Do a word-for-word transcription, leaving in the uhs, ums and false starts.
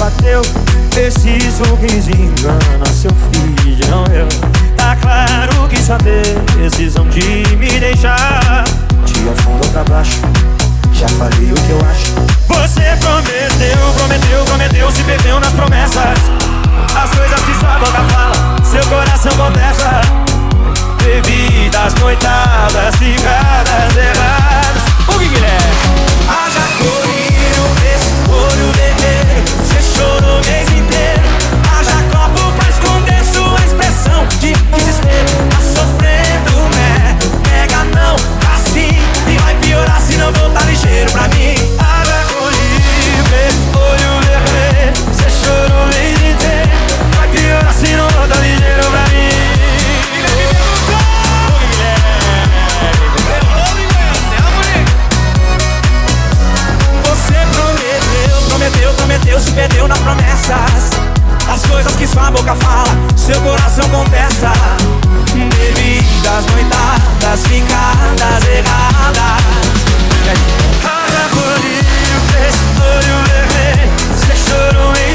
bateu. Esse sorriso engana seu filho, não eu. Tá claro que sua decisão de me deixar te afundou pra baixo. Já falei o que eu acho. Você prometeu, prometeu, prometeu, se perdeu nas promessas. As coisas que sua boca fala, seu coração contesta. Bebidas, noitadas, ficadas erradas. O que que é? Haja colírio, esse olho vermelho. Você chorou o mês inteiro. Haja copo pra esconder sua expressão de desespero. Tá sofrendo, né? Pega não, assim. E vai piorar se não voltar ligeiro pra mim. Haja colírio, esse olho vermelho. Você chorou o mês inteiro. Vai piorar se não voltar ligeiro pra mim. Prometeu, prometeu, se perdeu nas promessas. As coisas que sua boca fala, seu coração contesta. Bebidas, noitadas, ficadas erradas. Haja colírio, esse olho vermelho. Você chorou em